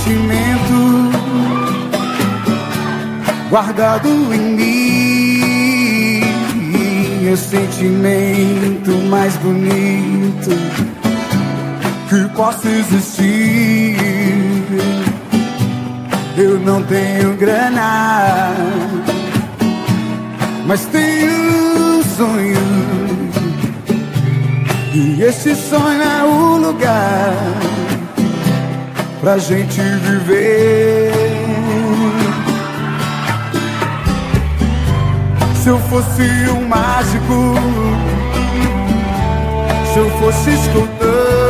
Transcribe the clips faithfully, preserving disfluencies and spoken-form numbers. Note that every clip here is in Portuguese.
sentimento guardado em mim, é o sentimento mais bonito que possa existir. Eu não tenho grana, mas tenho um sonho, e esse sonho é o lugar pra gente viver. Se eu fosse um mágico, se eu fosse escultor,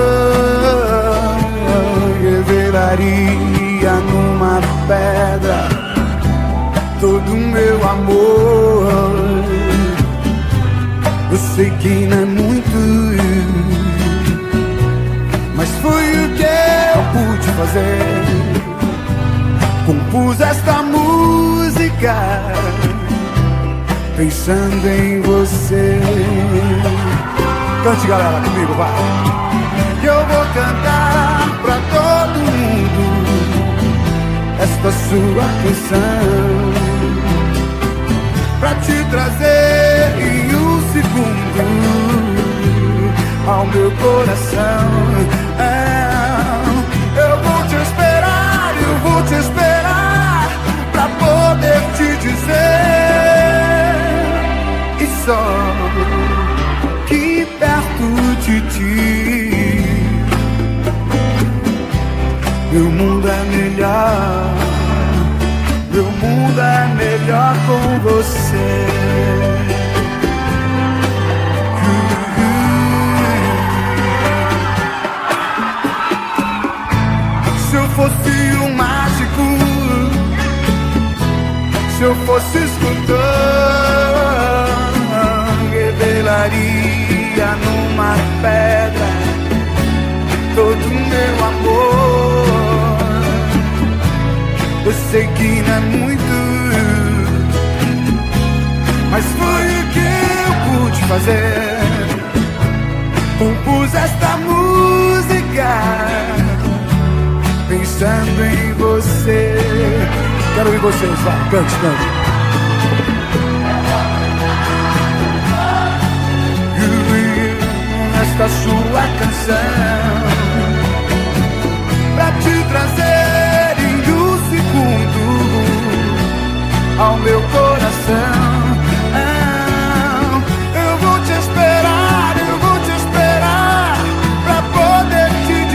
revelaria numa pedra todo o meu amor. Eu sei que não é muito, mas foi o que eu pude fazer. Compus esta música pensando em você. Cante, galera, comigo, vai. Eu vou cantar pra todo mundo esta sua canção, pra te trazer em um segundo ao meu coração. É, eu vou te esperar, eu vou te esperar pra poder te dizer, e só que perto de ti meu mundo é melhor, meu mundo é melhor com você. Se eu fosse um mágico, se eu fosse escultor, revelaria numa pedra todo o meu amor. Eu sei que não é muito, mas foi o que eu pude fazer. Compus esta música pensando em você. Quero ouvir vocês, vai, cante, cante. Esta sua canção pra te trazer em um segundo ao meu coração. Ah, eu vou te esperar, eu vou te esperar pra poder te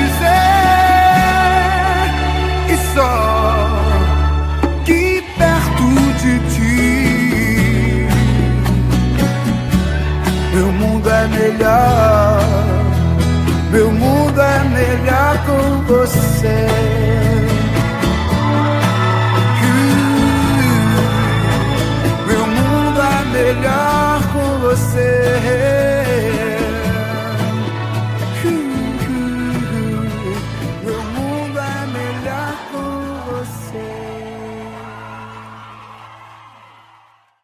dizer, e só que perto de ti meu mundo é melhor, meu mundo é melhor com você.